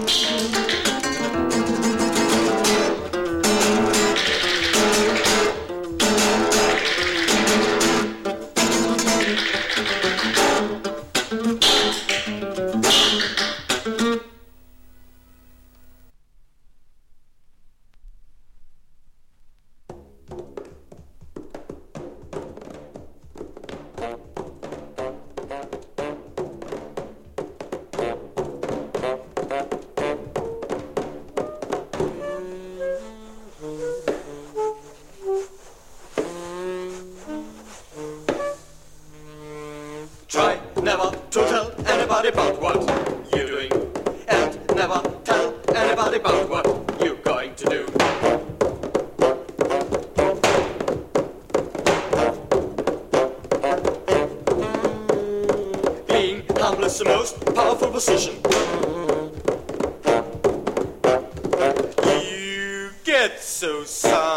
Try never to tell anybody about what you're doing, and never tell anybody about what you're going to do. Being humble is the most powerful position. You get so sad.